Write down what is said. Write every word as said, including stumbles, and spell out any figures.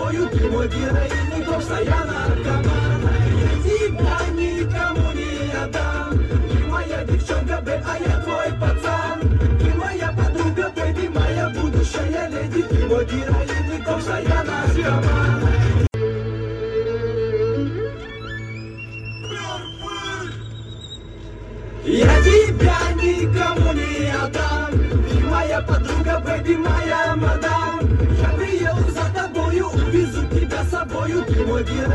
тобою, ты мой героин, просто я наркоман. Я тебя никому не отдам. Ты моя девчонка, бэй, а я твой пацан. Ты моя подруга, бэйби, моя будущая леди. Ты мой героин, просто я наркоман. Я тебя никому не отдам. Ты моя подруга, бэйби, моя мадам. Я приеду за тобою, увезу тебя с собою. Ты мой герой.